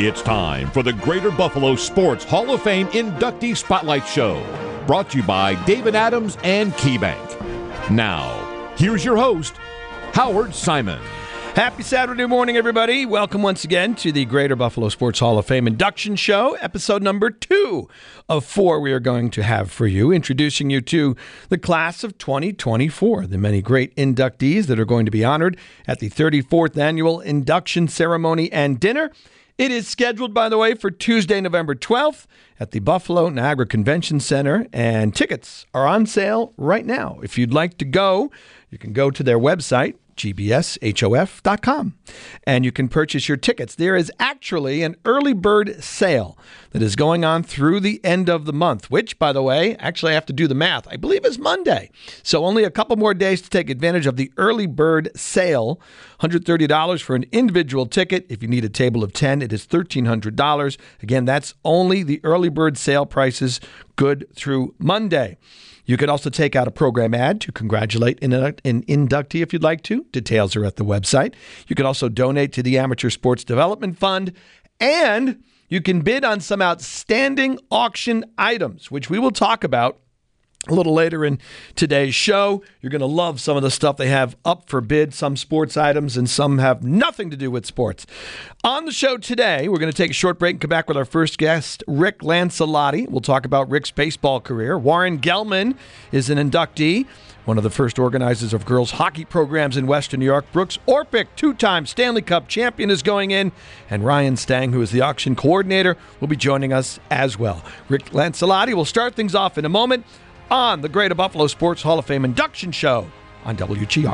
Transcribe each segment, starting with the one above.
It's time for the Greater Buffalo Sports Hall of Fame Inductee Spotlight Show, brought to you by David Adams and KeyBank. Now, here's your host, Howard Simon. Happy Saturday morning, everybody. Welcome once again to the Greater Buffalo Sports Hall of Fame Induction Show, episode number 2 of 4 we are going to have for you, introducing you to the class of 2024, the many great inductees that are going to be honored at the 34th Annual Induction Ceremony and Dinner. It is scheduled, by the way, for Tuesday, November 12th at the Buffalo Niagara Convention Center, and tickets are on sale right now. If you'd like to go, you can go to their website, gbshof.com, and you can purchase your tickets. There is actually an early bird sale that is going on through the end of the month, which, by the way, actually I have to do the math, I believe is Monday. So only a couple more days to take advantage of the early bird sale. $130 for an individual ticket. If you need a table of 10, it is $1,300. Again, that's only the early bird sale prices, good through Monday. You can also take out a program ad to congratulate an inductee if you'd like to. Details are at the website. You can also donate to the Amateur Sports Development Fund, and you can bid on some outstanding auction items, which we will talk about a little later in today's show. You're going to love some of the stuff they have up for bid, some sports items, and some have nothing to do with sports. On the show today, we're going to take a short break and come back with our first guest, Rick Lancellotti. We'll talk about Rick's baseball career. Warren Gelman is an inductee, one of the first organizers of girls' hockey programs in Western New York. Brooks Orpik, two-time Stanley Cup champion, is going in. And Ryan Stang, who is the auction coordinator, will be joining us as well. Rick Lancellotti will start things off in a moment on the Greater Buffalo Sports Hall of Fame Induction Show on WGR.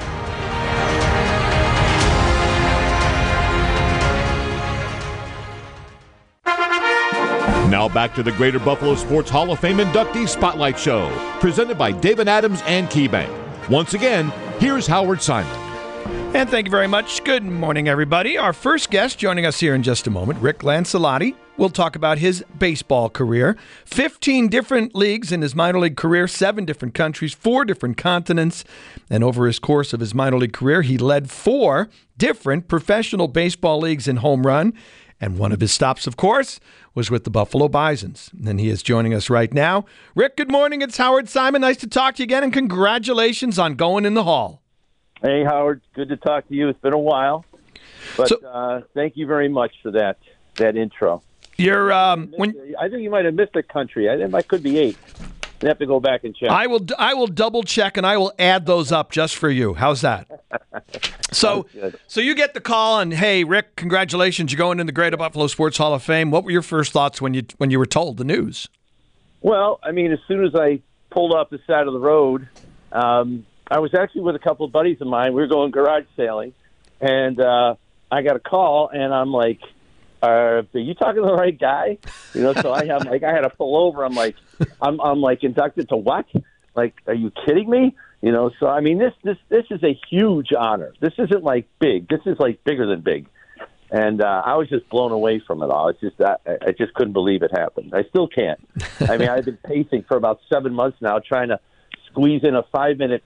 Now back to the Greater Buffalo Sports Hall of Fame Inductee Spotlight Show, presented by David Adams and KeyBank. Once again, here's Howard Simon. And thank you very much. Good morning, everybody. Our first guest joining us here in just a moment, Rick Lancellotti. We'll talk about his baseball career. 15 different leagues in his minor league career, 7 different countries, 4 different continents. And over his course of his minor league career, he led 4 different professional baseball leagues in home run. And one of his stops, of course, was with the Buffalo Bisons. And he is joining us right now. Rick, good morning. It's Howard Simon. Nice to talk to you again, and congratulations on going in the Hall. Hey, Howard. Good to talk to you. It's been a while. But thank you very much for that intro. You're I think you might have missed a country. I could be 8. You have to go back and check. I will double check, and I will add those up just for you. How's that? So you get the call, and hey, Rick, congratulations! You're going in the Greater Buffalo Sports Hall of Fame. What were your first thoughts when you were told the news? Well, I mean, as soon as I pulled off the side of the road, I was actually with a couple of buddies of mine. We were going garage sailing, and I got a call, and I'm like, are you talking to the right guy? You know, so I had to pull over. I'm like, inducted to what? Like, are you kidding me? You know, so I mean, this is a huge honor. This isn't like big. This is like bigger than big. And I was just blown away from it all. It's just I just couldn't believe it happened. I still can't. I mean, I've been pacing for about 7 months now, trying to squeeze in a 5-minute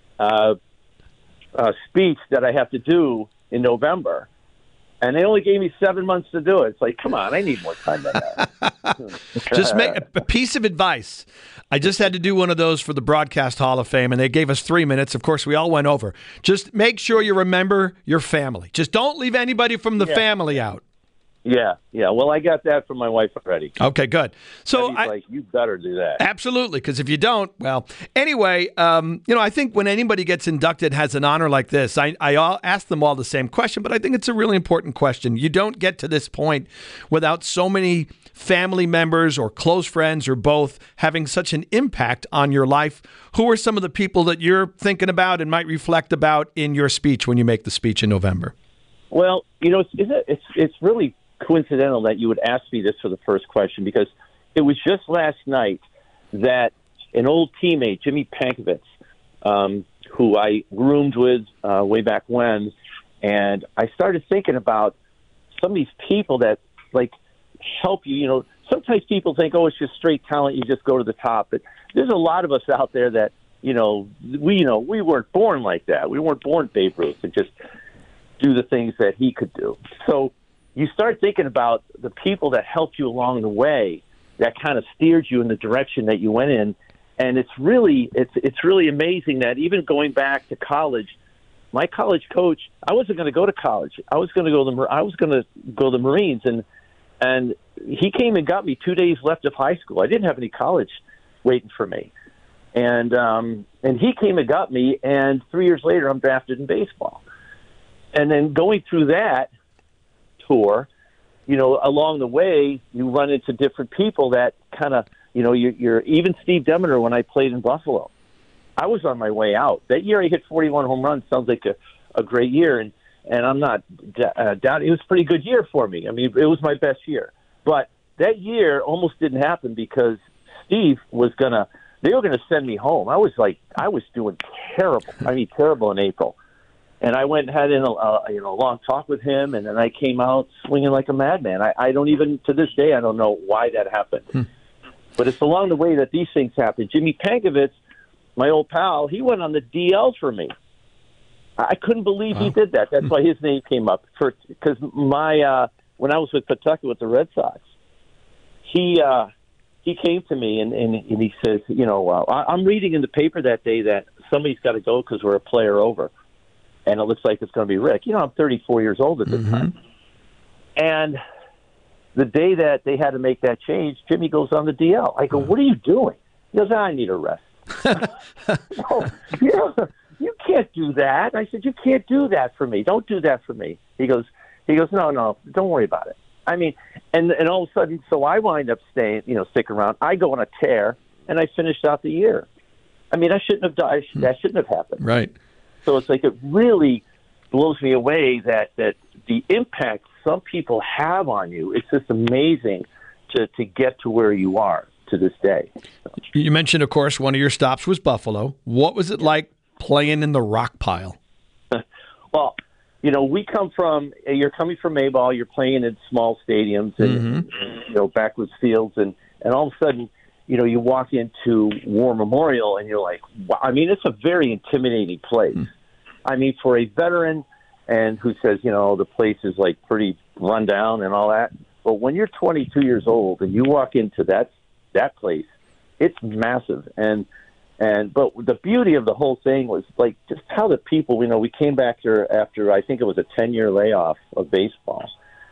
speech that I have to do in November. And they only gave me 7 months to do it. It's like, come on, I need more time than that. Just make a piece of advice. I just had to do one of those for the Broadcast Hall of Fame, and they gave us 3 minutes. Of course, we all went over. Just make sure you remember your family. Just don't leave anybody from the family out. Yeah. Well, I got that from my wife already. Okay, good. So you better do that. Absolutely, because if you don't, well, anyway, I think when anybody gets inducted, has an honor like this, I ask them all the same question, but I think it's a really important question. You don't get to this point without so many family members or close friends or both having such an impact on your life. Who are some of the people that you're thinking about and might reflect about in your speech when you make the speech in November? Well, it's really coincidental that you would ask me this for the first question, because it was just last night that an old teammate, Jimmy Pankovitz, who I roomed with way back when, and I started thinking about some of these people that help you. Sometimes people think, oh, it's just straight talent, you just go to the top. But there's a lot of us out there that we weren't born like that. We weren't born Babe Ruth and just do the things that he could do. So you start thinking about the people that helped you along the way, that kind of steered you in the direction that you went in. And it's really amazing that even going back to college, my college coach, I wasn't going to go to college. I was going to go to the Marines, and he came and got me 2 days left of high school. I didn't have any college waiting for me, and he came and got me. And 3 years later, I'm drafted in baseball. And then going through that tour, along the way, you run into different people that kind of, you're even Steve Demeter when I played in Buffalo. I was on my way out. That year I hit 41 home runs. Sounds like a great year, and I'm not doubting. It was a pretty good year for me. I mean, it was my best year. But that year almost didn't happen because Steve they were gonna send me home. I was doing terrible. I mean, terrible in April. And I went and had a long talk with him, and then I came out swinging like a madman. I don't even, to this day, I don't know why that happened. But it's along the way that these things happen. Jimmy Pankovitz, my old pal, he went on the DL for me. I couldn't believe he did that. That's why his name came up. Because when I was with Pawtucket with the Red Sox, he came to me and he says, I'm reading in the paper that day that somebody's got to go because we're a player over. And it looks like it's going to be Rick. I'm 34 years old at this time. And the day that they had to make that change, Jimmy goes on the DL. I go, what are you doing? He goes, I need a rest. No, you can't do that. I said, you can't do that for me. Don't do that for me. He goes, no, don't worry about it. I mean, and all of a sudden, so I wind up sticking around. I go on a tear, and I finished out the year. I mean, I shouldn't have died. That shouldn't have happened. Right. So it's like it really blows me away that the impact some people have on you, it's just amazing to get to where you are to this day. You mentioned, of course, one of your stops was Buffalo. What was it like playing in the rock pile? Well, you're coming from A-ball, you're playing in small stadiums and, backwoods fields, and all of a sudden, you walk into War Memorial and you're like, wow. I mean, it's a very intimidating place. I mean, for a veteran and who says, the place is like pretty run down and all that. But when you're 22 years old and you walk into that place, it's massive. But the beauty of the whole thing was like just how the people, we came back here after, I think it was a 10-year layoff of baseball.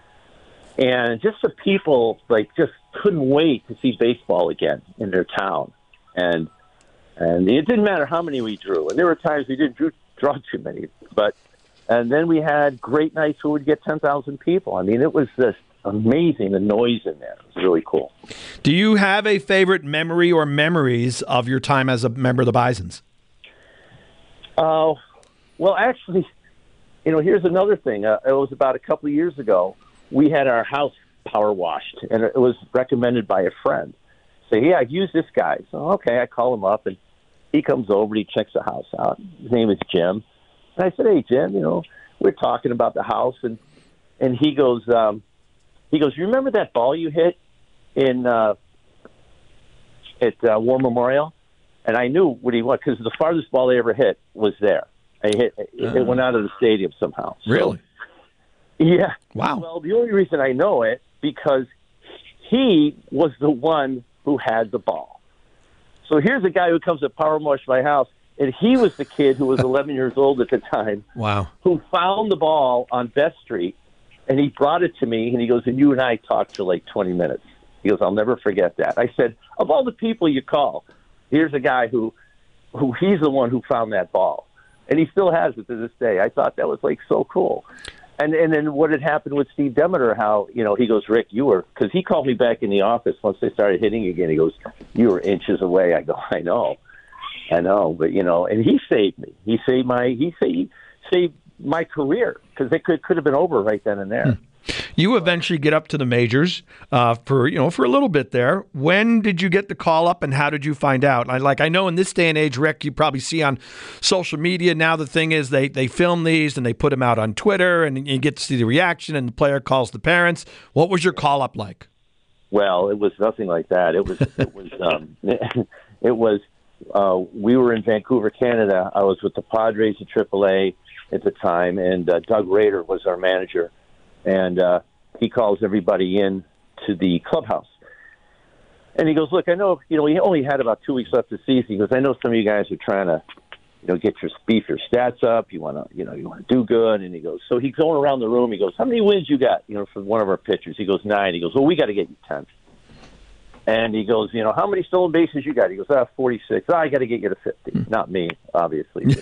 And just the people just couldn't wait to see baseball again in their town. And it didn't matter how many we drew. And there were times we didn't draw too many. And then we had great nights where we'd get 10,000 people. I mean, it was just amazing, the noise in there. It was really cool. Do you have a favorite memory or memories of your time as a member of the Bisons? Well, actually, here's another thing. It was about a couple of years ago. We had our house power washed, and it was recommended by a friend. So, yeah, I've used this guy. So, okay, I call him up, and he comes over, and he checks the house out. His name is Jim. And I said, hey, Jim, we're talking about the house, and he goes, you remember that ball you hit at War Memorial? And I knew what he was, because the farthest ball I ever hit was there. It went out of the stadium somehow. Really? Yeah. Wow. Well, the only reason I know it, because he was the one who had the ball. So here's a guy who comes to power wash my house, and he was the kid who was 11 years old at the time. Wow. Who found the ball on Best Street, and he brought it to me, and he goes, and you and I talked for like 20 minutes. He goes, I'll never forget that. I said, of all the people you call, here's a guy who he's the one who found that ball. And he still has it to this day. I thought that was like so cool. And then what had happened with Steve Demeter, how, he goes, Rick, because he called me back in the office once they started hitting again. He goes, you were inches away. I go, I know. But, and he saved me. He saved my career, because it could have been over right then and there. You eventually get up to the majors for a little bit there. When did you get the call up, and how did you find out? I know in this day and age, Rick, you probably see on social media now. The thing is, they film these and they put them out on Twitter, and you get to see the reaction. And the player calls the parents. What was your call up like? Well, it was nothing like that. We were in Vancouver, Canada. I was with the Padres at AAA at the time, and Doug Rader was our manager. And he calls everybody in to the clubhouse. And he goes, look, I know, we only had about 2 weeks left of the season. He goes, I know some of you guys are trying to, get your stats up. You want to, you want to do good. And he goes, so he's going around the room. He goes, how many wins you got, for one of our pitchers? He goes, 9. He goes, well, we got to get you 10. And he goes, how many stolen bases you got? He goes, 46. I got to get you to 50. Not me, obviously.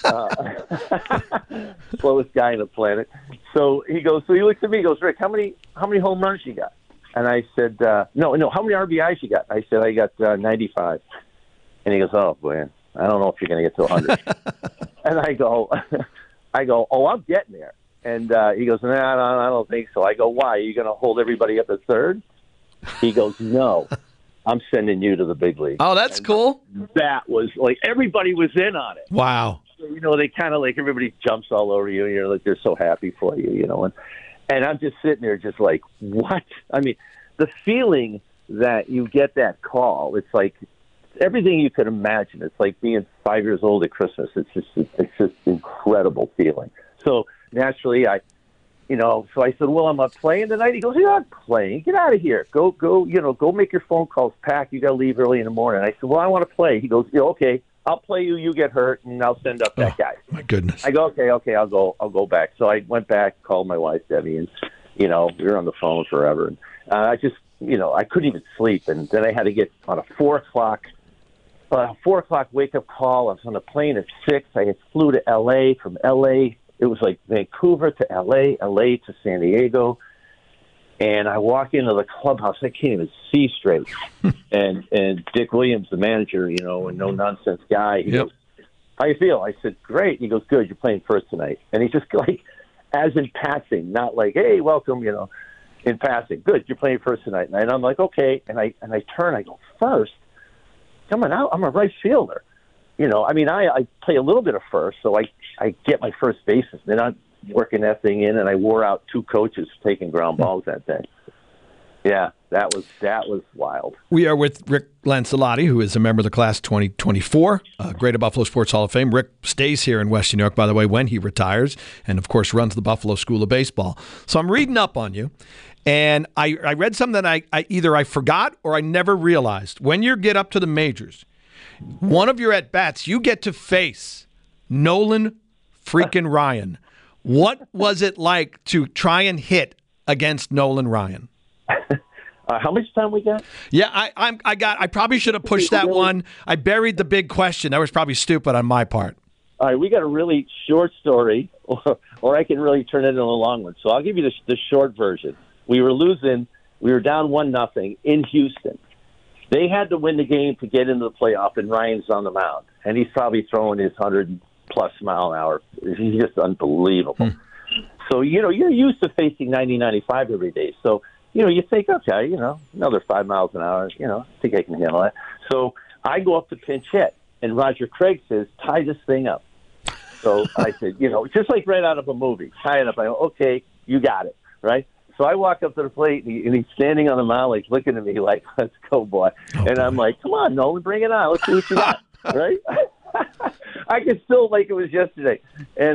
Slowest guy on the planet. So he goes, so he looks at me, he goes, Rick, how many home runs you got? And I said, no, how many RBIs you got? I said, I got 95. And he goes, oh, boy, I don't know if you're going to get to 100. And I go, oh, I'm getting there. And he goes, I don't think so. I go, why? Are you going to hold everybody up at third? He goes, no, I'm sending you to the big league. Oh, that's cool. That was everybody was in on it. Wow. So, they kind of everybody jumps all over you, and you're they're so happy for you, And I'm just sitting there just like, what? I mean, the feeling that you get that call, it's like everything you could imagine. It's like being 5 years old at Christmas. It's just incredible feeling. So naturally, so I said, well, I'm not playing tonight. He goes, you're not playing. Get out of here. Go, go make your phone calls, pack. You got to leave early in the morning. I said, well, I want to play. He goes, yeah, okay, I'll play you. You get hurt, and I'll send up that guy. My goodness. I go, okay, I'll go back. So I went back, called my wife, Debbie, and, we were on the phone forever. And I just, I couldn't even sleep. And then I had to get on a 4 o'clock wake-up call. I was on a plane at 6. I flew to L.A. From L.A., it was like Vancouver to L.A., L.A. to San Diego. And I walk into the clubhouse. I can't even see straight. and Dick Williams, the manager, a no-nonsense guy, he goes, how you feel? I said, great. He goes, good, you're playing first tonight. And he's just as in passing, not like, hey, welcome, in passing. Good, you're playing first tonight. And I'm like, okay. And I turn, I go, first? Come on out. I'm a right fielder. I play a little bit of first, so I get my first bases. Then I'm working that thing in, and I wore out 2 coaches taking ground balls that day. Yeah, that was wild. We are with Rick Lancellotti, who is a member of the class 2024, Greater Buffalo Sports Hall of Fame. Rick stays here in Western New York, by the way, when he retires, and of course runs the Buffalo School of Baseball. So I'm reading up on you, and I read something that I either forgot or I never realized. When you get up to the majors, one of your at-bats, you get to face Nolan freaking Ryan. What was it like to try and hit against Nolan Ryan? How much time we got? Yeah, I probably should have pushed that one. I buried the big question. That was probably stupid on my part. All right, we got a really short story, or I can really turn it into a long one. So I'll give you the short version. We were losing. We were down 1-0 in Houston. They had to win the game to get into the playoff, and Ryan's on the mound. And he's probably throwing his 100-plus mile an hour. He's just unbelievable. So, you're used to facing 90, 95 every day. So, you think, okay, another 5 miles an hour, I think I can handle that. So I go up to pinch hit, and Roger Craig says, tie this thing up. So I said, just like right out of a movie, tie it up. I go, okay, you got it, right? So I walk up to the plate, and he's standing on the mound, looking at me like, let's go, boy. And I'm like, come on, Nolan, bring it on. Let's see what you got, right? I can still like it was yesterday. And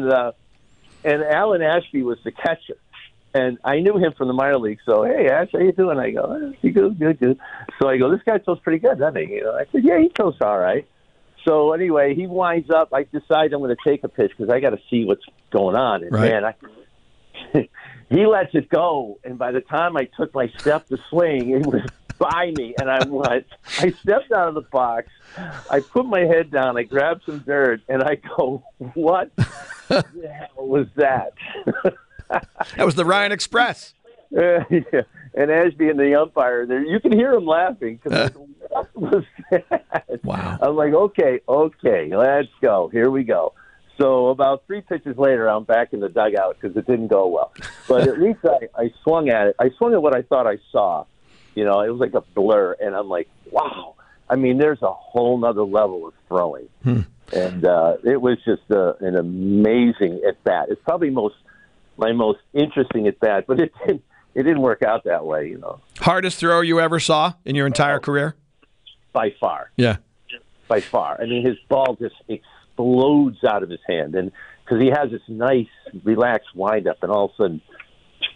Alan Ashby was the catcher. And I knew him from the minor league. So, hey, Ash, how you doing? I go, he goes, good. So I go, this guy throws pretty good, doesn't he? I said, yeah, he throws all right. So anyway, he winds up. I decide I'm going to take a pitch because I got to see what's going on. And, man, he lets it go. And by the time I took my step to swing, it was by me. And I stepped out of the box. I put my head down. I grabbed some dirt. And I go, what the hell was that? That was the Ryan Express. Yeah. And Ashby and the umpire, there, you can hear him laughing. What was that? Wow. I'm like, okay, let's go. Here we go. So about 3 pitches later, I'm back in the dugout because it didn't go well. But at least I swung at it. I swung at what I thought I saw. It was like a blur. And I'm like, wow. I mean, there's a whole nother level of throwing. And it was just an amazing at-bat. It's probably my most interesting at-bat, but it didn't work out that way, Hardest throw you ever saw in your entire career? By far. Yeah. By far. I mean, his ball just explodes out of his hand, and because he has this nice, relaxed windup, and all of a sudden,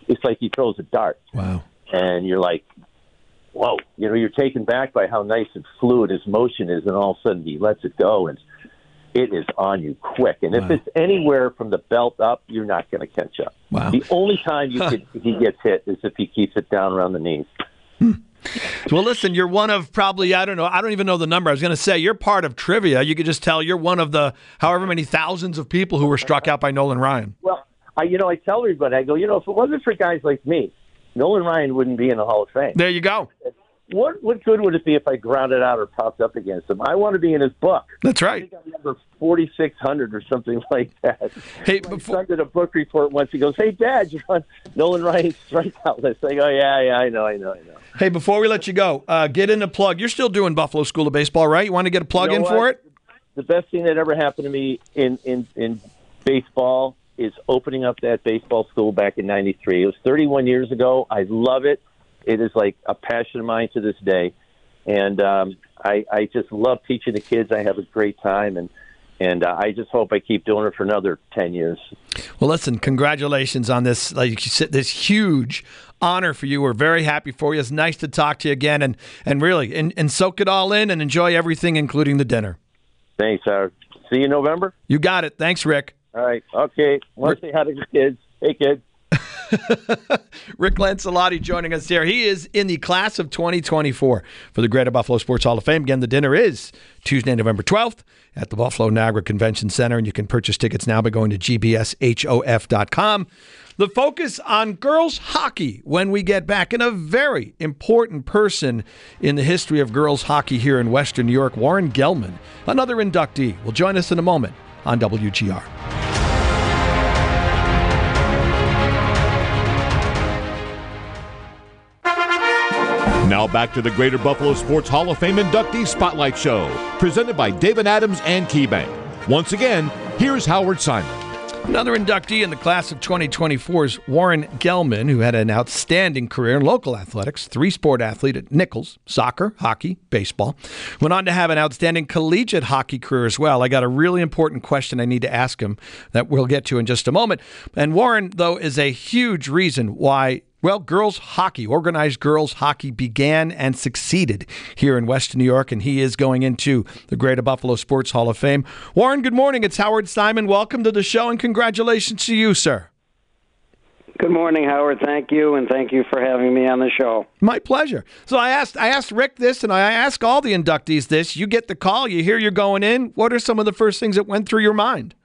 it's like he throws a dart. Wow. And you're like, whoa, you're taken back by how nice and fluid his motion is, and all of a sudden he lets it go, and it is on you quick. And if it's anywhere from the belt up, you're not going to catch up. Wow. The only time he gets hit is if he keeps it down around the knees. Well, listen, you're one of probably, I don't even know the number. I was going to say, you're part of trivia. You could just tell you're one of the however many thousands of people who were struck out by Nolan Ryan. Well, I tell everybody, I go, if it wasn't for guys like me, Nolan Ryan wouldn't be in the Hall of Fame. There you go. What good would it be if I grounded out or popped up against him? I want to be in his book. That's right. I think I'm number 4,600 or something like that. Hey, my son did a book report once. He goes, "Hey, Dad, you're on Nolan Ryan's strikeout list." I go, "Yeah, I know." Hey, before we let you go, get in a plug. You're still doing Buffalo School of Baseball, right? You want to get a plug in for it? The best thing that ever happened to me in baseball is opening up that baseball school back in '93. It was 31 years ago. I love it. It is like a passion of mine to this day. And I just love teaching the kids. I have a great time, and I just hope I keep doing it for another 10 years. Well, listen, congratulations on this, like you said, this huge honor for you. We're very happy for you. It's nice to talk to you again, and really, and soak it all in and enjoy everything, including the dinner. Thanks, Howard. See you in November? You got it. Thanks, Rick. All right. Okay. Want to say hi to the kids. Hey, kids. Rick Lancelotti joining us here. He is in the class of 2024 for the Greater Buffalo Sports Hall of Fame. Again, the dinner is Tuesday, November 12th at the Buffalo Niagara Convention Center, and you can purchase tickets now by going to gbshof.com. The focus on girls hockey when we get back, and a very important person in the history of girls hockey here in Western New York, Warren Gelman, another inductee, will join us in a moment on WGR. Now back to the Greater Buffalo Sports Hall of Fame Inductee Spotlight Show, presented by David Adams and KeyBank. Once again, here's Howard Simon. Another inductee in the class of 2024 is Warren Gelman, who had an outstanding career in local athletics, three-sport athlete at Nichols, soccer, hockey, baseball. Went on to have an outstanding collegiate hockey career as well. I got a really important question I need to ask him that we'll get to in just a moment. And Warren, though, is a huge reason why girls hockey, organized girls hockey began and succeeded here in Western New York, and he is going into the Greater Buffalo Sports Hall of Fame. Warren, good morning. It's Howard Simon. Welcome to the show, and congratulations to you, sir. Good morning, Howard. Thank you, and thank you for having me on the show. My pleasure. So I asked Rick this, and I ask all the inductees this. You get the call. You hear you're going in. What are some of the first things that went through your mind?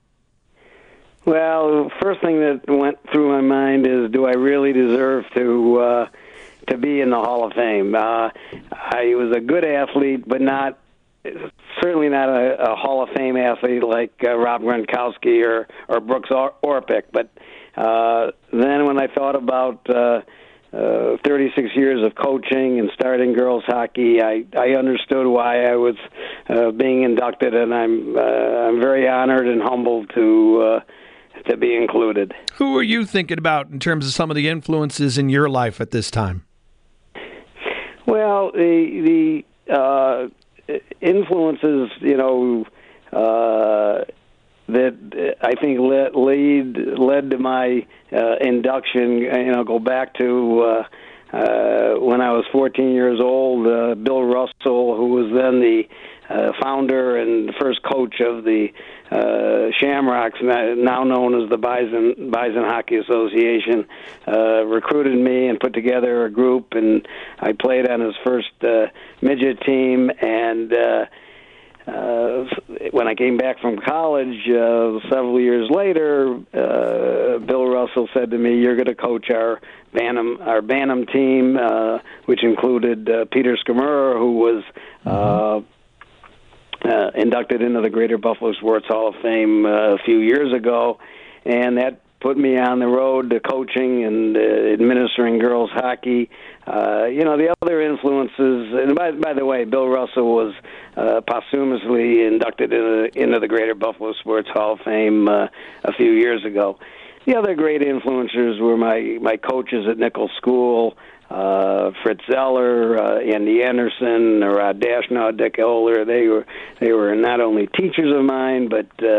Well, the first thing that went through my mind is, do I really deserve to be in the Hall of Fame? I was a good athlete, but certainly not a Hall of Fame athlete like Rob Gronkowski or Brooks Orpik. But then when I thought about 36 years of coaching and starting girls hockey, I understood why I was being inducted, and I'm very honored and humbled to be included. Who are you thinking about in terms of some of the influences in your life at this time? Well, the influences, that I think led to my induction, go back to when I was 14 years old. Bill Russell, who was then the founder and first coach of the Shamrocks, now known as the Bison Hockey Association, recruited me and put together a group, and I played on his first midget team. And when I came back from college several years later, Bill Russell said to me, "You're going to coach our Bantam team," which included Peter Skamura, who was inducted into the Greater Buffalo Sports Hall of Fame a few years ago, and that put me on the road to coaching and administering girls hockey. The other influences, and by the way, Bill Russell was posthumously inducted into the Greater Buffalo Sports Hall of Fame a few years ago. The other great influencers were my coaches at Nichols School, Fritz Zeller, Andy Anderson, Rod Dashnaw, Dick Oler. They were not only teachers of mine, but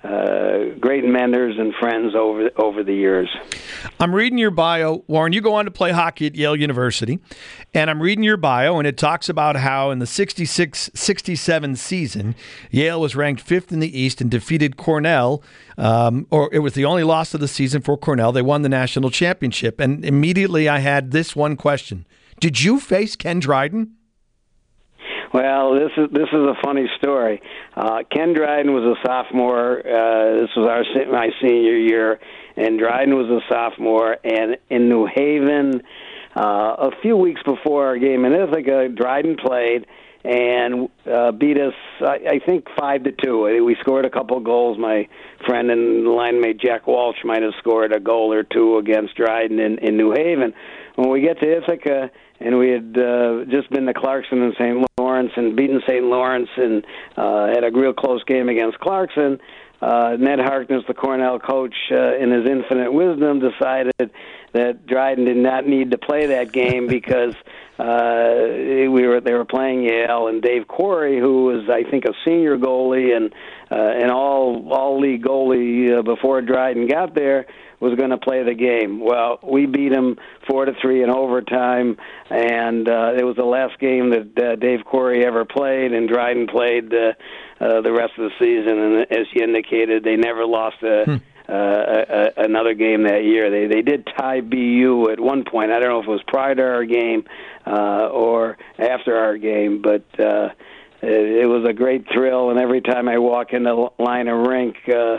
great mentors and friends over the years. I'm reading your bio, Warren. You go on to play hockey at Yale University, and I'm reading your bio, and it talks about how in the 66-67 season, Yale was ranked 5th in the East and defeated Cornell, or it was the only loss of the season for Cornell. They won the national championship, and immediately I had this one question. Did you face Ken Dryden? Well, this is a funny story. Ken Dryden was a sophomore. This was my senior year, and Dryden was a sophomore. And in New Haven, a few weeks before our game in Ithaca, Dryden played and beat us, I think, 5-2. We scored a couple of goals. My friend and line mate Jack Walsh might have scored a goal or two against Dryden in New Haven. When we get to Ithaca, and we had just been to Clarkson and St. Lawrence and beaten St. Lawrence and had a real close game against Clarkson, Ned Harkness, the Cornell coach, in his infinite wisdom, decided that Dryden did not need to play that game because they were playing Yale, and Dave Quarry, who was, I think, a senior goalie and an all-league goalie before Dryden got there, was going to play the game. Well, we beat him 4-3 in overtime, and it was the last game that Dave Quarry ever played, and Dryden played the rest of the season. And as you indicated, they never lost another game that year. They did tie BU at one point. I don't know if it was prior to our game or after our game, but it was a great thrill. And every time I walk in the line of rink,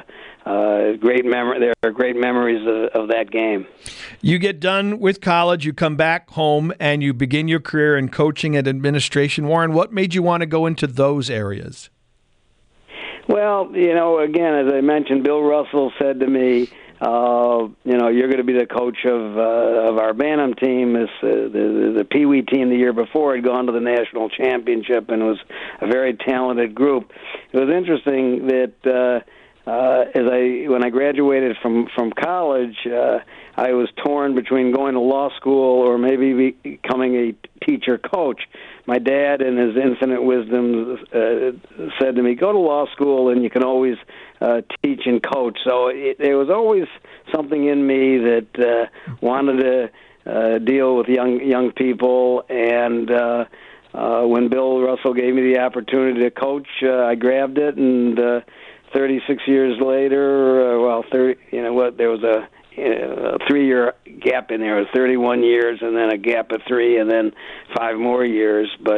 there are great memories of that game. You get done with college, you come back home, and you begin your career in coaching and administration. Warren, what made you want to go into those areas? Well, again, as I mentioned, Bill Russell said to me, you're going to be the coach of our Bantam team. The Pee Wee team the year before had gone to the national championship, and it was a very talented group. It was interesting that when I graduated from college, I was torn between going to law school or maybe becoming a teacher coach. My dad, in his infinite wisdom, said to me, "Go to law school, and you can always teach and coach." So there was always something in me that wanted to deal with young people, and when Bill Russell gave me the opportunity to coach, I grabbed it, and 36 years later, there was a 3-year gap in there. It was 31 years, and then a gap of 3, and then 5 more years. But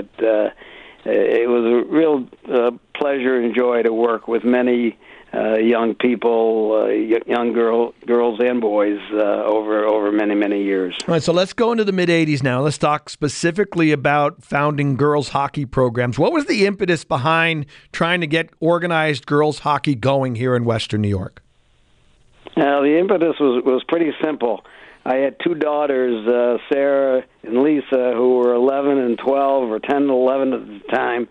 it was a real pleasure and joy to work with many young people, young girls and boys over many, many years. All right, so let's go into the mid-'80s now. Let's talk specifically about founding girls' hockey programs. What was the impetus behind trying to get organized girls' hockey going here in Western New York? The impetus was pretty simple. I had 2 daughters, Sarah and Lisa, who were 11 and 12, or 10 and 11 at the time,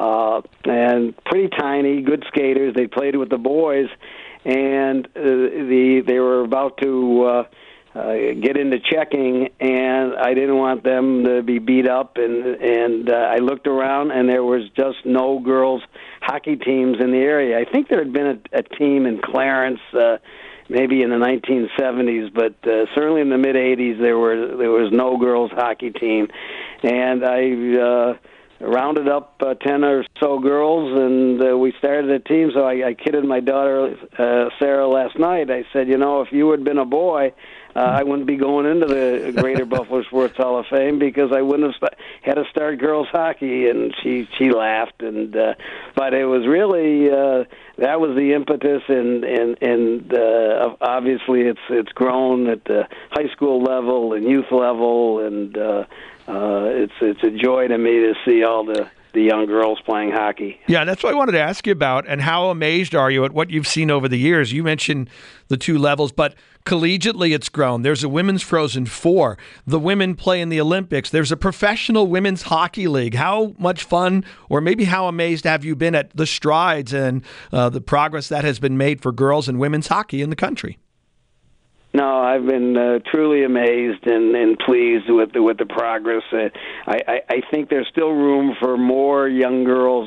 and pretty tiny, good skaters. They played with the boys, and they were about to get into checking, and I didn't want them to be beat up, and I looked around, and there was just no girls' hockey teams in the area. I think there had been a team in Clarence, maybe in the 1970s, but certainly in the mid-'80s there was no girls hockey team, and I rounded up 10 or so girls, and we started a team. So I kidded my daughter Sarah last night. I said, if you had been a boy, I wouldn't be going into the Greater Buffalo Sports Hall of Fame because I wouldn't have had to start girls hockey. And she laughed, and but it was really that was the impetus, and obviously it's grown at the high school level and youth level, and it's a joy to me to see all the young girls playing hockey. Yeah, that's what I wanted to ask you about. And how amazed are you at what you've seen over the years? You mentioned the 2 levels, but collegiately it's grown. There's a women's Frozen Four. The women play in the Olympics. There's a professional women's hockey league. How much fun, or maybe how amazed have you been at the strides and the progress that has been made for girls and women's hockey in the country? No, I've been truly amazed and pleased with the progress. I think there's still room for more young girls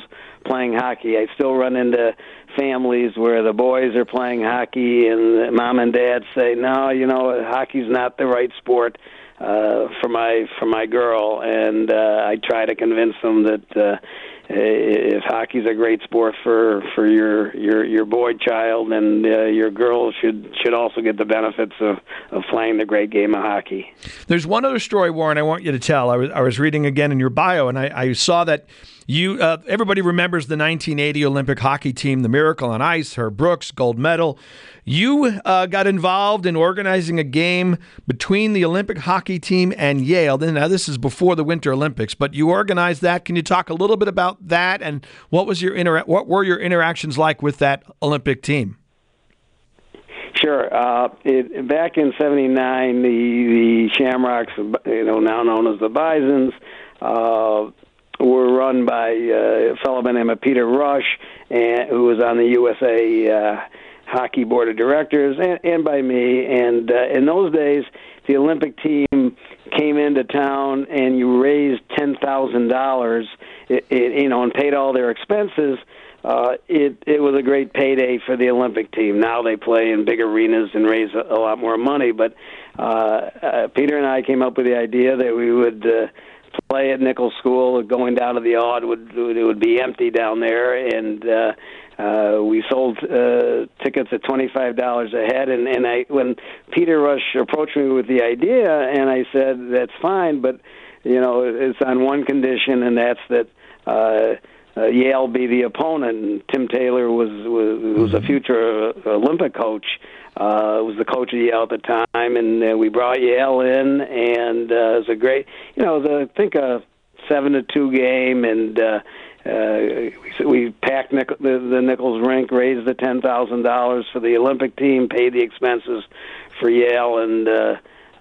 playing hockey. I still run into families where the boys are playing hockey and mom and dad say, no, hockey's not the right sport for my girl, and I try to convince them that if hockey's a great sport for your boy child, and your girl should also get the benefits of playing the great game of hockey. There's one other story, Warren, I want you to tell. I was reading again in your bio, and I saw that you everybody remembers the 1980 Olympic hockey team, the Miracle on Ice, Herb Brooks, gold medal. You got involved in organizing a game between the Olympic hockey team and Yale. Now, this is before the Winter Olympics, but you organized that. Can you talk a little bit about that, and what were your interactions like with that Olympic team? Sure. Back in '79, the Shamrocks, now known as the Bisons, were run by a fellow by the name of Peter Rush, who was on the USA Hockey Board of Directors, and by me. And in those days, the Olympic team came into town, and you raised $10,000, and paid all their expenses. It was a great payday for the Olympic team. Now they play in big arenas and raise a lot more money. But Peter and I came up with the idea that we would play at Nichols School. Going down to the Aud it would be empty down there, and we sold tickets at $25 a head. And when Peter Rush approached me with the idea, and I said that's fine, but it's on one condition, and that's that Yale be the opponent. And Tim Taylor was a future Olympic coach. Was the coach of Yale at the time, and we brought Yale in, and it was a great, I think a 7-2 game, and we packed the Nichols rink, raised the $10,000 for the Olympic team, paid the expenses for Yale and the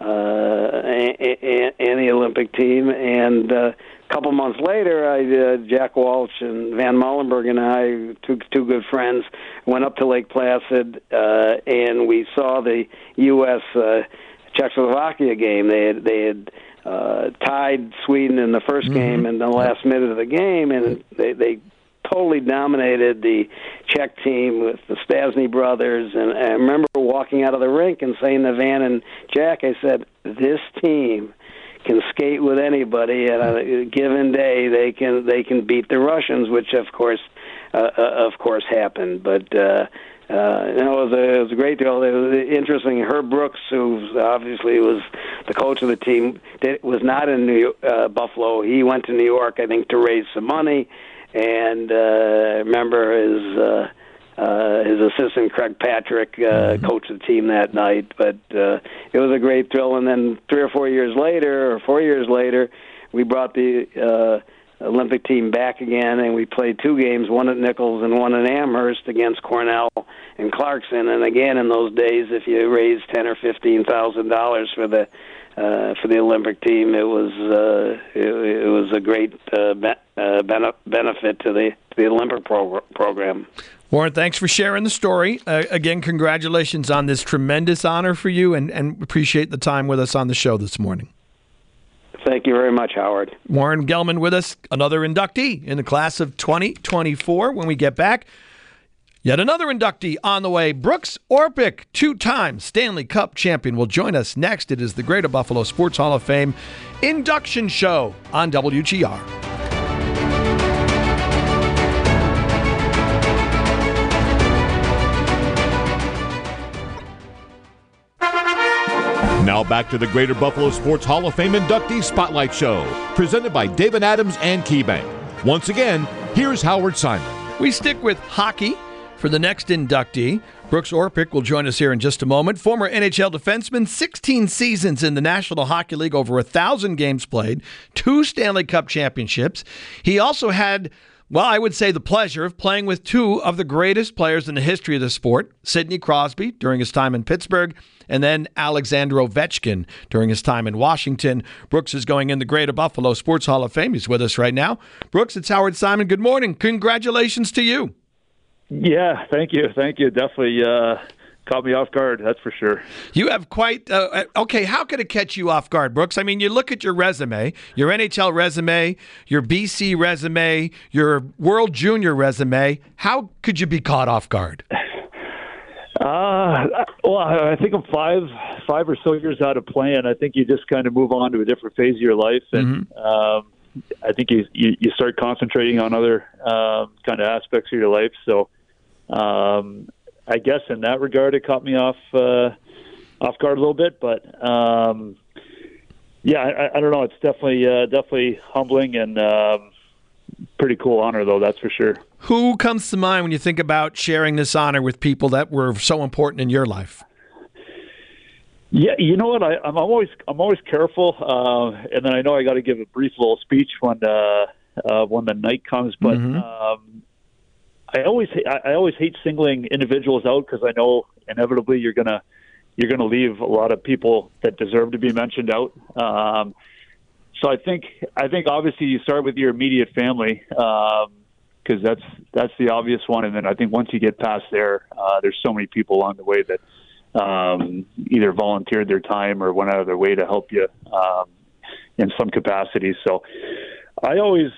Olympic team, and a couple months later, Jack Walsh and Van Mullenberg and I, two good friends, went up to Lake Placid, and we saw the U.S. Czechoslovakia game. They had tied Sweden in the first game in the last minute of the game, and they totally dominated the Czech team with the Stasny brothers. And I remember walking out of the rink and saying to Van and Jack, I said, this team can skate with anybody, and on a given day they can beat the Russians, which of course happened. But it was a great deal. It was interesting. Herb Brooks, who obviously was the coach of the team, was not in Buffalo. He went to New York, I think, to raise some money. And I remember his assistant Craig Patrick coached the team that night. But it was a great thrill. And then 3 or 4 years later, we brought the Olympic team back again, and we played 2 games, one at Nichols and one at Amherst against Cornell and Clarkson. And again, in those days, if you raised $10,000 or $15,000 for the Olympic team, it was a great benefit to the Olympic program. Warren, thanks for sharing the story. Again, congratulations on this tremendous honor for you, and appreciate the time with us on the show this morning. Thank you very much, Howard. Warren Gelman with us, another inductee in the class of 2024. When we get back, yet another inductee on the way. Brooks Orpik, 2-time Stanley Cup champion, will join us next. It is the Greater Buffalo Sports Hall of Fame induction show on WGR. Now back to the Greater Buffalo Sports Hall of Fame Inductee Spotlight Show, presented by David Adams and KeyBank. Once again, here's Howard Simon. We stick with hockey for the next inductee. Brooks Orpik will join us here in just a moment. Former NHL defenseman, 16 seasons in the National Hockey League, over 1,000 games played, 2 Stanley Cup championships. He also had, I would say, the pleasure of playing with 2 of the greatest players in the history of the sport, Sidney Crosby during his time in Pittsburgh, and then Alexander Ovechkin during his time in Washington. Brooks is going in the Greater Buffalo Sports Hall of Fame. He's with us right now. Brooks, it's Howard Simon. Good morning. Congratulations to you. Yeah, thank you. Definitely caught me off guard, that's for sure. You have quite okay. How could it catch you off guard, Brooks? I mean, you look at your resume, your NHL resume, your BC resume, your World Junior resume. How could you be caught off guard? Well, I think I'm five or so years out of playing. I think you just kind of move on to a different phase of your life, and I think you start concentrating on other kind of aspects of your life. So, I guess in that regard, it caught me off guard a little bit. But yeah, I don't know. It's definitely humbling and pretty cool honor, though. That's for sure. Who comes to mind when you think about sharing this honor with people that were so important in your life? Yeah, you know what? I'm always careful, and then I know I got to give a brief little speech when the night comes. But I always hate singling individuals out because I know inevitably you're gonna leave a lot of people that deserve to be mentioned out. So I think obviously you start with your immediate family. Because that's the obvious one, and then I think once you get past there, there's so many people along the way that either volunteered their time or went out of their way to help you in some capacity. So I always,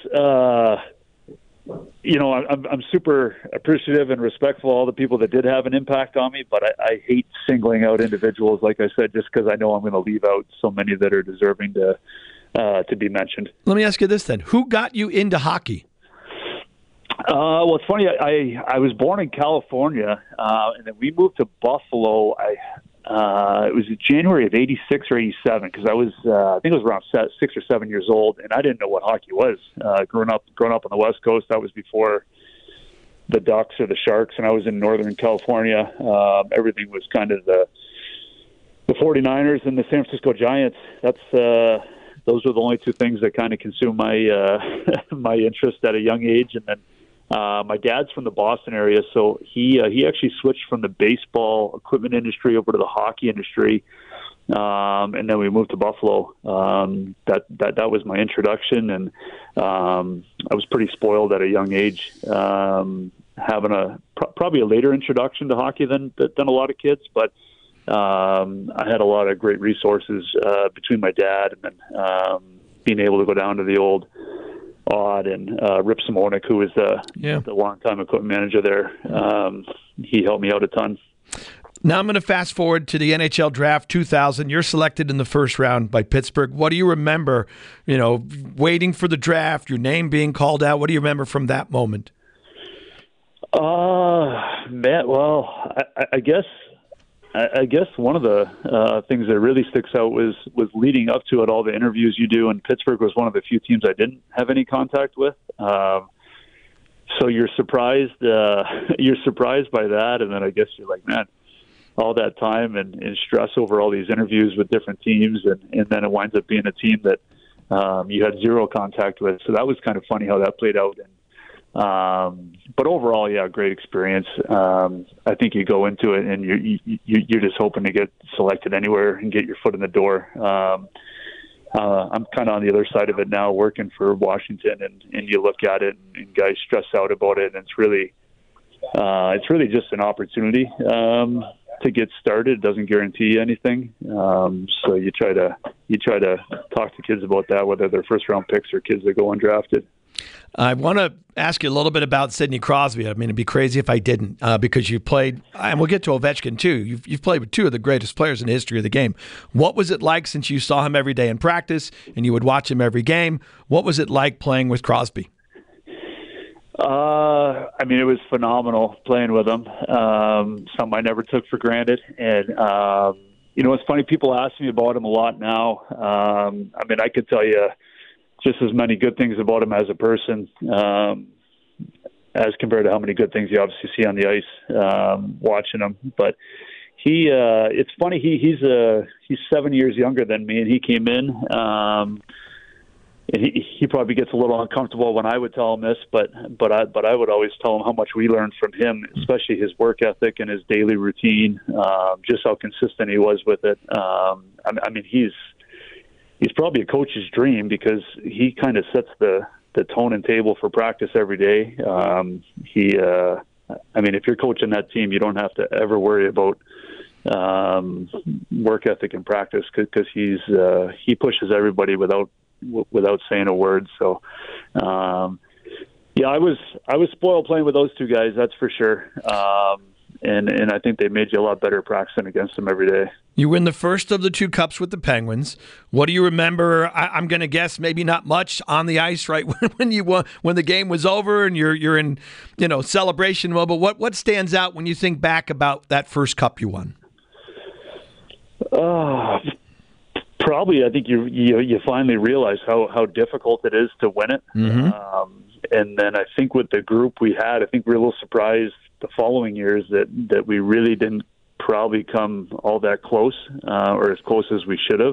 I'm super appreciative and respectful of all the people that did have an impact on me, but I hate singling out individuals, like I said, just because I know I'm going to leave out so many that are deserving to be mentioned. Let me ask you this then: who got you into hockey? Well, it's funny. I was born in California, and then we moved to Buffalo. It was January of '86 or '87 because I think I was around 6 or 7 years old, and I didn't know what hockey was. Growing up on the West Coast, that was before the Ducks or the Sharks, and I was in Northern California. Everything was kind of the 49ers and the San Francisco Giants. Those were the only two things that kind of consumed my interest at a young age, and then. My dad's from the Boston area, so he actually switched from the baseball equipment industry over to the hockey industry, and then we moved to Buffalo. That was my introduction, and I was pretty spoiled at a young age, having probably a later introduction to hockey than a lot of kids, but I had a lot of great resources between my dad and then being able to go down to the old Odd and Rip Simonik, who was the longtime equipment manager there. He helped me out a ton. Now I'm going to fast forward to the NHL Draft 2000. You're selected in the first round by Pittsburgh. What do you remember, waiting for the draft, your name being called out? What do you remember from that moment? Man, well, I guess one of the things that really sticks out was leading up to it, all the interviews you do, and Pittsburgh was one of the few teams I didn't have any contact with. So you're surprised by that, and then I guess you're like, man, all that time and stress over all these interviews with different teams, and then it winds up being a team that you had zero contact with. So that was kind of funny how that played out. But overall, yeah, great experience. I think you go into it and you're just hoping to get selected anywhere and get your foot in the door. I'm kind of on the other side of it now, working for Washington, and you look at it and guys stress out about it, and it's really just an opportunity to get started. It doesn't guarantee you anything. So you try to talk to kids about that, whether they're first round picks or kids that go undrafted. I want to ask you a little bit about Sidney Crosby. I mean, it'd be crazy if I didn't, because you played, and we'll get to Ovechkin too. You've played with two of the greatest players in the history of the game. What was it like, since you saw him every day in practice and you would watch him every game? What was it like playing with Crosby? I mean, it was phenomenal playing with him. Something I never took for granted. And, it's funny, people ask me about him a lot now. I mean, I could tell you just as many good things about him as a person, as compared to how many good things you obviously see on the ice, watching him. But it's funny, he's 7 years younger than me, and he came in, and he probably gets a little uncomfortable when I would tell him this, but I would always tell him how much we learned from him, especially his work ethic and his daily routine, just how consistent he was with it. I mean, he's probably a coach's dream, because he kind of sets the tone and table for practice every day. I mean, if you're coaching that team, you don't have to ever worry about work ethic in practice because he pushes everybody without saying a word. So, I was spoiled playing with those two guys, that's for sure. And I think they made you a lot better practicing against them every day. You win the first of the 2 cups with the Penguins. What do you remember? I'm going to guess maybe not much on the ice, right? When you won, when the game was over and you're in, celebration mode. But what stands out when you think back about that first cup you won? Probably, I think you finally realize how difficult it is to win it. Mm-hmm. And then I think with the group we had, I think we were a little surprised the following years that we really didn't probably come all that close, or as close as we should have.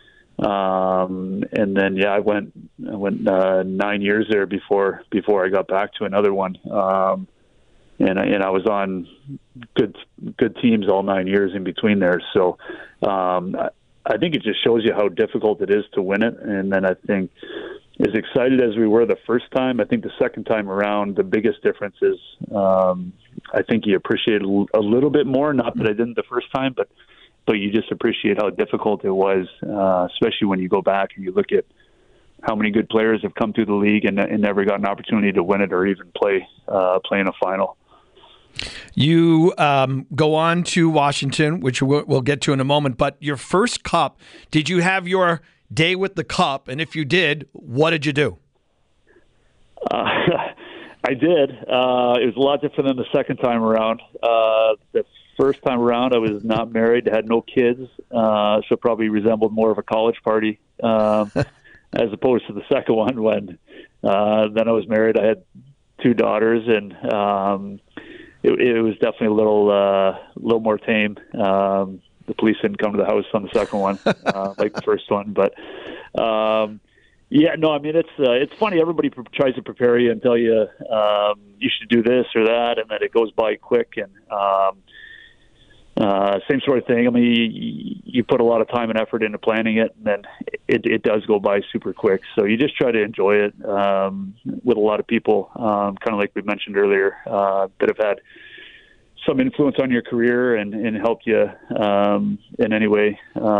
And then I went 9 years there before I got back to another one. And I was on good teams all 9 years in between there. So I think it just shows you how difficult it is to win it. And then I think, as excited as we were the first time, I think the second time around, the biggest difference is I think you appreciate it a little bit more. Not that I didn't the first time, but you just appreciate how difficult it was, especially when you go back and you look at how many good players have come through the league and never got an opportunity to win it or even play in a final. You go on to Washington, which we'll get to in a moment. But your first cup, did you have your day with the cup? And if you did, what did you do? I did. It was a lot different than the second time around. The first time around, I was not married, had no kids, so probably resembled more of a college party as opposed to the second one when then I was married. I had 2 daughters, and it was definitely a little more tame. The police didn't come to the house on the second one like the first one, but it's funny. Everybody tries to prepare you and tell you you should do this or that, and then it goes by quick. And same sort of thing. I mean, you put a lot of time and effort into planning it, and then it does go by super quick. So you just try to enjoy it with a lot of people, kind of like we mentioned earlier, that have had some influence on your career and helped you in any way,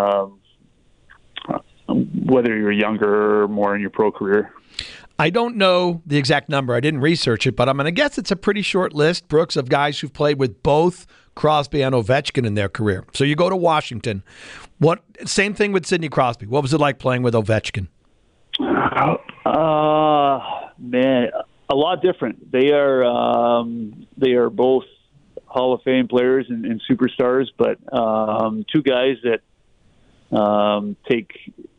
whether you're younger or more in your pro career. I don't know the exact number. I didn't research it, but I'm going to guess it's a pretty short list, Brooks, of guys who've played with both Crosby and Ovechkin in their career. So you go to Washington. Same thing with Sidney Crosby. What was it like playing with Ovechkin? Man, a lot different. They are both Hall of Fame players and superstars, but 2 guys that take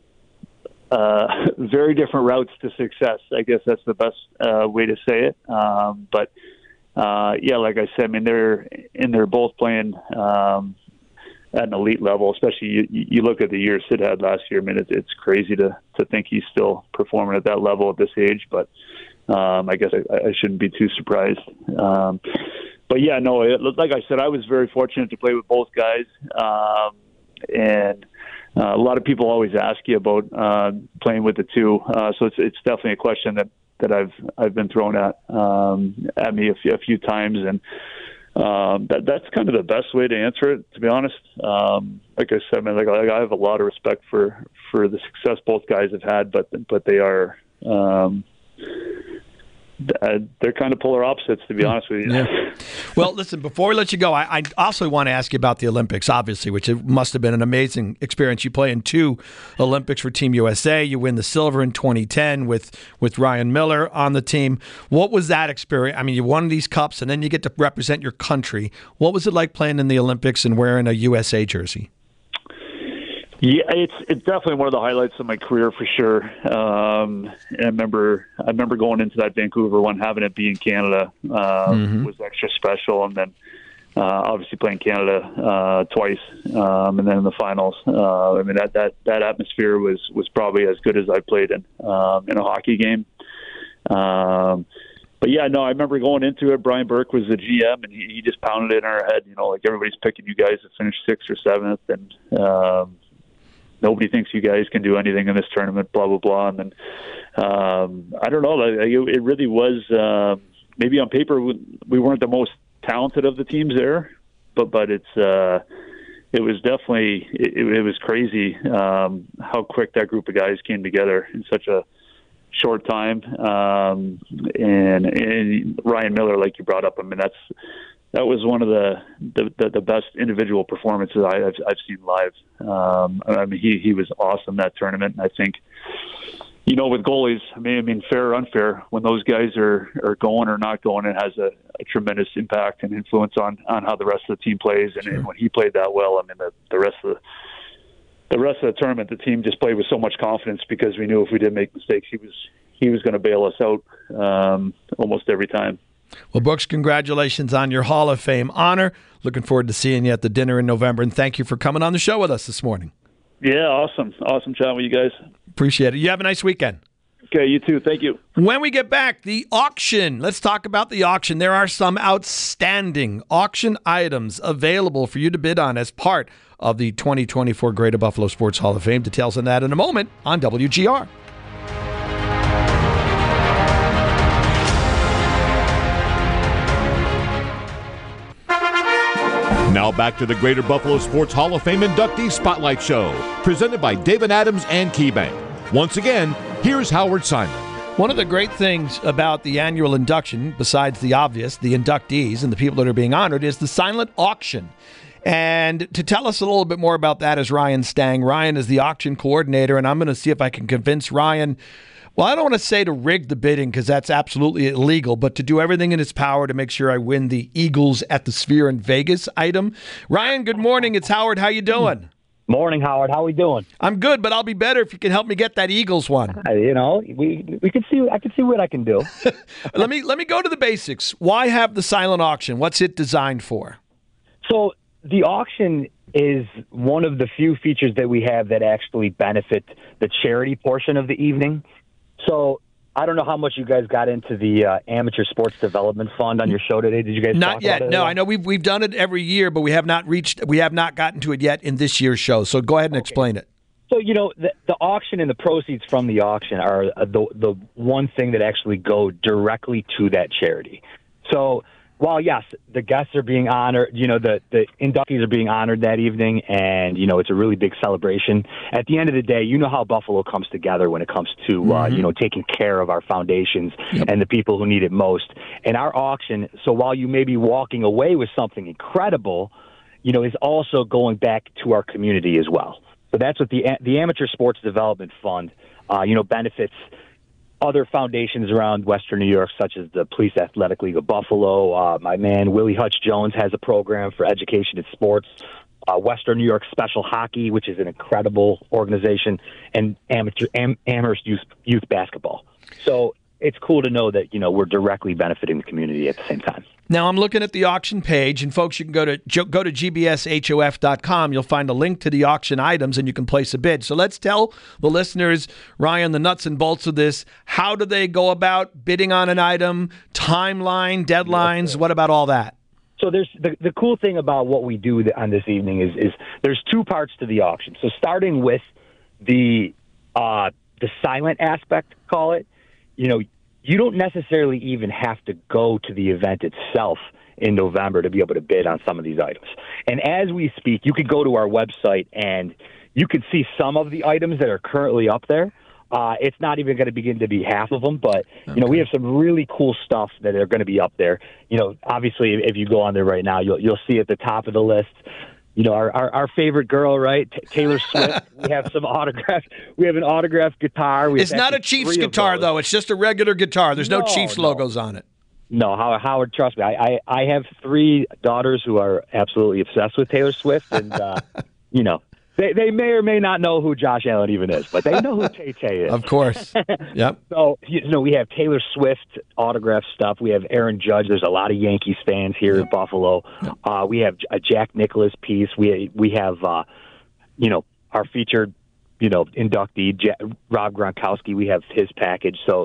very different routes to success. I guess that's the best way to say it. But like I said, I mean, they're both playing at an elite level. Especially you look at the year Sid had last year. I mean, it's crazy to think he's still performing at that level at this age. But I guess I shouldn't be too surprised. But like I said, I was very fortunate to play with both guys. And a lot of people always ask you about playing with the 2. So it's definitely a question that I've been thrown at me a few times, and that's kind of the best way to answer it, to be honest. Like I said, man, like I have a lot of respect for the success both guys have had, but they are. They're kind of polar opposites, to be honest with you. Yeah. Well, listen, before we let you go, I also want to ask you about the Olympics, obviously, which it must have been an amazing experience. You play in 2 Olympics for Team USA. You win the silver in 2010 with Ryan Miller on the team. What was that experience? I mean, you won these cups, and then you get to represent your country. What was it like playing in the Olympics and wearing a USA jersey? Yeah, it's definitely one of the highlights of my career for sure. And I remember going into that Vancouver one, having it be in Canada was extra special, and then obviously playing Canada twice, and then in the finals. I mean that atmosphere was probably as good as I played in a hockey game. But I remember going into it. Brian Burke was the GM, and he just pounded it in our head. Like everybody's picking you guys to finish 6th or 7th, and nobody thinks you guys can do anything in this tournament, blah, blah, blah. And then, I don't know, it really was, maybe on paper, we weren't the most talented of the teams there, but it was definitely it was crazy how quick that group of guys came together in such a short time. And Ryan Miller, like you brought up, I mean that was one of the best individual performances I've seen live. I mean he was awesome that tournament, and I think, you know, with goalies, I mean, fair or unfair, when those guys are going or not going, it has a tremendous impact and influence on how the rest of the team plays. And when he played that well, I mean, the rest of the tournament, the team just played with so much confidence because we knew if we did make mistakes, he was going to bail us out almost every time. Well, Brooks, congratulations on your Hall of Fame honor. Looking forward to seeing you at the dinner in November, and thank you for coming on the show with us this morning. Yeah, awesome chatting with you guys. Appreciate it. You have a nice weekend. Okay, you too. Thank you. When we get back, the auction. Let's talk about the auction. There are some outstanding auction items available for you to bid on as part of the 2024 Greater Buffalo Sports Hall of Fame. Details on that in a moment on WGR. Now back to the Greater Buffalo Sports Hall of Fame Inductee Spotlight Show, presented by David Adams and KeyBank. Once again, here's Howard Simon. One of the great things about the annual induction, besides the obvious, the inductees and the people that are being honored, is the silent auction. And to tell us a little bit more about that is Ryan Stang. Ryan is the auction coordinator, and I'm going to see if I can convince Ryan, well, I don't want to say to rig the bidding because that's absolutely illegal, but to do everything in his power to make sure I win the Eagles at the Sphere in Vegas item. Ryan, good morning. It's Howard. How you doing? Morning, Howard. How we doing? I'm good, but I'll be better if you can help me get that Eagles one. You know, we can see. I can see what I can do. Let me go to the basics. Why have the silent auction? What's it designed for? So the auction is one of the few features that we have that actually benefit the charity portion of the evening. So I don't know how much you guys got into the Amateur Sports Development Fund on your show today. Did you guys not talk yet? About it? No, I know we've done it every year, but we have not gotten to it yet in this year's show. So go ahead and explain it. So, you know, the auction and the proceeds from the auction are the one thing that actually go directly to that charity. So while, yes, the guests are being honored, you know, the inductees are being honored that evening, and, you know, it's a really big celebration. At the end of the day, you know how Buffalo comes together when it comes to, you know, taking care of our foundations and the people who need it most. And our auction, so while you may be walking away with something incredible, you know, is also going back to our community as well. So that's what the Amateur Sports Development Fund, you know, benefits other foundations around Western New York, such as the Police Athletic League of Buffalo. My man, Willie Hutch Jones, has a program for education in sports. Western New York Special Hockey, which is an incredible organization, and Amherst Youth Basketball. So it's cool to know that, you know, we're directly benefiting the community at the same time. Now, I'm looking at the auction page, and folks, you can go to gbshof.com. You'll find a link to the auction items, and you can place a bid. So let's tell the listeners, Ryan, the nuts and bolts of this. How do they go about bidding on an item, timeline, deadlines? What about all that? So there's the cool thing about what we do on this evening is there's two parts to the auction. So starting with the silent aspect, call it, you know, you don't necessarily even have to go to the event itself in November to be able to bid on some of these items. And as we speak, you could go to our website and you could see some of the items that are currently up there. It's not even going to begin to be half of them, but, you know, we have some really cool stuff that are going to be up there. You know, obviously, if you go on there right now, you'll see at the top of the list, you know, our favorite girl, right? Taylor Swift. We have some autographed. We have an autographed guitar. It's not a Chiefs guitar, though. It's just a regular guitar. There's no Chiefs logos on it. No, Howard, trust me. I have 3 daughters who are absolutely obsessed with Taylor Swift, and you know, they may or may not know who Josh Allen even is, but they know who Tay-Tay is. Of course. Yep. So, you know, we have Taylor Swift autograph stuff. We have Aaron Judge. There's a lot of Yankees fans here in Buffalo. We have a Jack Nicklaus piece. We have, you know, our featured, you know, inductee, Rob Gronkowski. We have his package. So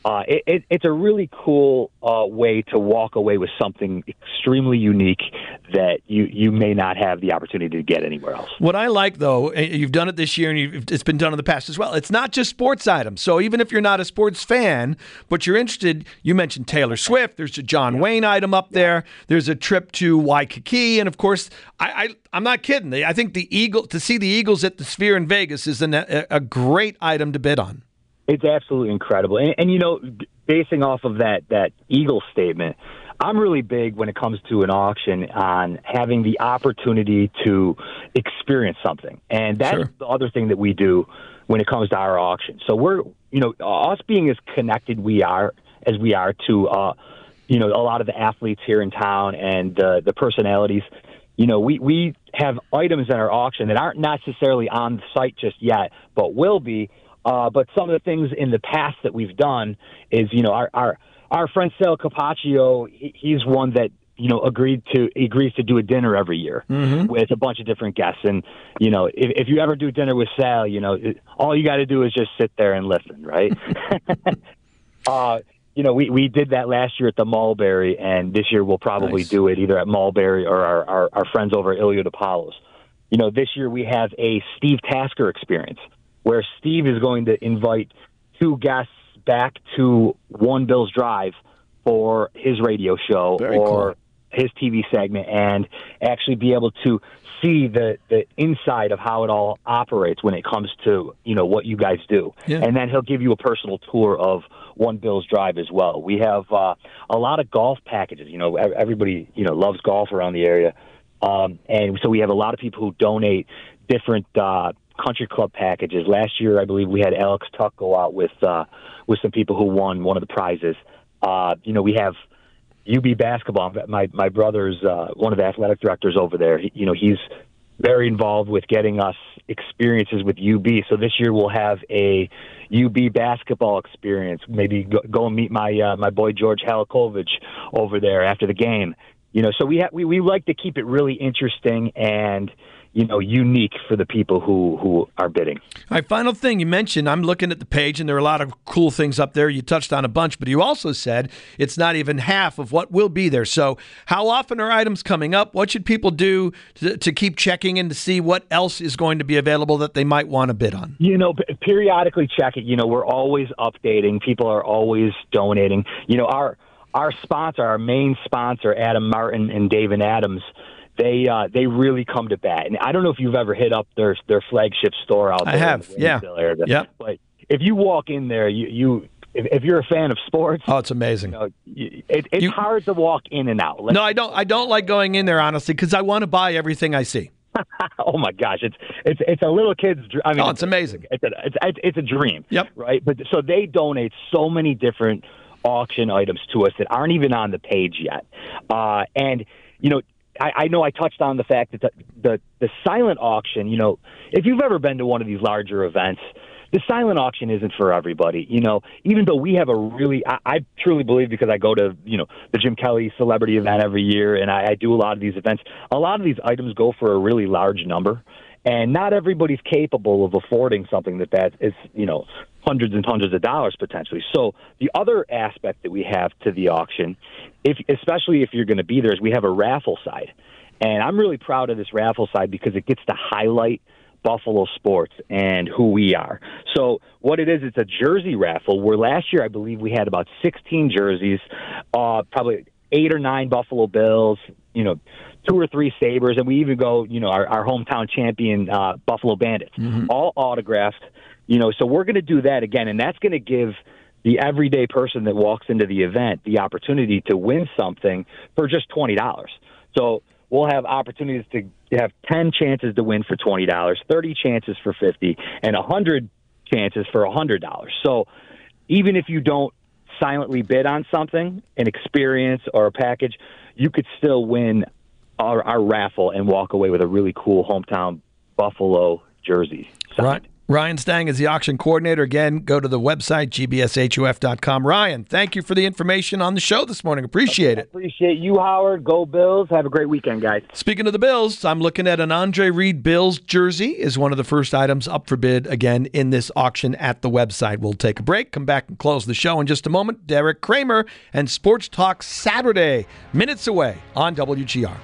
It's a really cool way to walk away with something extremely unique that you may not have the opportunity to get anywhere else. What I like, though, you've done it this year, and it's been done in the past as well. It's not just sports items. So even if you're not a sports fan, but you're interested, you mentioned Taylor Swift. There's a John Wayne item up there. There's a trip to Waikiki, and of course, I'm not kidding. I think to see the Eagles at the Sphere in Vegas is a great item to bid on. It's absolutely incredible. And you know, basing off of that Eagle statement, I'm really big when it comes to an auction on having the opportunity to experience something. And that's the other thing that we do when it comes to our auction. So we're, you know, us being as connected as we are to, you know, a lot of the athletes here in town and the personalities. You know, we have items in our auction that aren't necessarily on the site just yet, but will be. But some of the things in the past that we've done is, you know, our friend Sal Capaccio, he's one that, you know, agrees to do a dinner every year with a bunch of different guests. And, you know, if you ever do dinner with Sal, you know, all you got to do is just sit there and listen, right? You know, we did that last year at the Mulberry, and this year we'll probably do it either at Mulberry or our friends over at Iliad Apollos. You know, this year we have a Steve Tasker experience, where Steve is going to invite two guests back to One Bills Drive for his radio show his TV segment, and actually be able to see the inside of how it all operates when it comes to, you know, what you guys do. Yeah. And then he'll give you a personal tour of One Bills Drive as well. We have a lot of golf packages. You know, everybody, you know, loves golf around the area. And so we have a lot of people who donate different country club packages. Last year, I believe we had Alex Tuck go out with some people who won one of the prizes. You know, we have UB basketball. My brother's one of the athletic directors over there. He's very involved with getting us experiences with UB. So this year we'll have a UB basketball experience. Maybe go and meet my boy George Halakovich over there after the game. You know, so we like to keep it really interesting and, you know, unique for the people who are bidding. All right, final thing you mentioned, I'm looking at the page, and there are a lot of cool things up there. You touched on a bunch, but you also said it's not even half of what will be there. So how often are items coming up? What should people do to keep checking in to see what else is going to be available that they might want to bid on? You know, periodically check it. You know, we're always updating. People are always donating. You know, our sponsor, our main sponsor, Adam Martin and David Adams, they really come to bat. And I don't know if you've ever hit up their flagship store out there. I have, yeah. Yep. But if you walk in there, if you're a fan of sports, it's amazing. You know, it's hard to walk in and out. I don't like going in there, honestly, because I want to buy everything I see. Oh my gosh, it's a little kid's dream. I mean, it's amazing. It's a dream. Yep. Right. But so they donate so many different auction items to us that aren't even on the page yet. And you know, I know I touched on the fact that the silent auction, you know, if you've ever been to one of these larger events, the silent auction isn't for everybody. You know, even though we have I truly believe, because I go to, you know, the Jim Kelly celebrity event every year, and I do a lot of these events, a lot of these items go for a really large number. And not everybody's capable of affording something that is, you know, hundreds and hundreds of dollars potentially. So the other aspect that we have to the auction, especially if you're going to be there, is we have a raffle side. And I'm really proud of this raffle side because it gets to highlight Buffalo sports and who we are. So what it is, it's a jersey raffle where last year I believe we had about 16 jerseys, probably 8 or 9 Buffalo Bills, you know, 2 or 3 Sabres, and we even go, you know, our hometown champion Buffalo Bandits, all autographed. You know, so we're going to do that again, and that's going to give the everyday person that walks into the event the opportunity to win something for just $20. So we'll have opportunities to have 10 chances to win for $20, 30 chances for $50, and 100 chances for $100. So even if you don't silently bid on something, an experience or a package, you could still win our raffle and walk away with a really cool hometown Buffalo jersey. Right. Ryan Stang is the auction coordinator. Again, go to the website, gbshuf.com. Ryan, thank you for the information on the show this morning. Appreciate it. Appreciate you, Howard. Go Bills. Have a great weekend, guys. Speaking of the Bills, I'm looking at an Andre Reed Bills jersey is one of the first items up for bid again in this auction at the website. We'll take a break, come back and close the show in just a moment. Derek Kramer and Sports Talk Saturday, minutes away on WGR.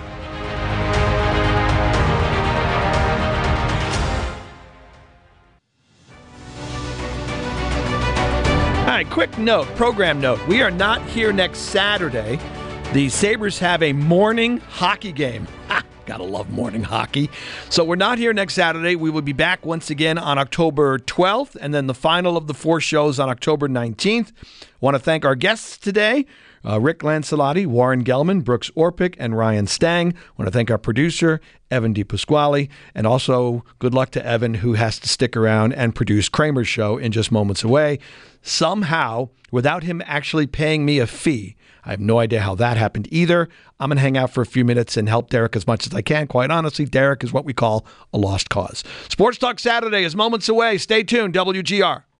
All right, quick note, program note. We are not here next Saturday. The Sabres have a morning hockey game. Gotta love morning hockey. So we're not here next Saturday. We will be back once again on October 12th, and then the final of the 4 shows on October 19th. I want to thank our guests today, Rick Lancelotti, Warren Gelman, Brooks Orpik, and Ryan Stang. I want to thank our producer, Evan DePasquale, and also good luck to Evan, who has to stick around and produce Kramer's show in just moments away. Somehow, without him actually paying me a fee, I have no idea how that happened either. I'm going to hang out for a few minutes and help Derek as much as I can. Quite honestly, Derek is what we call a lost cause. Sports Talk Saturday is moments away. Stay tuned, WGR.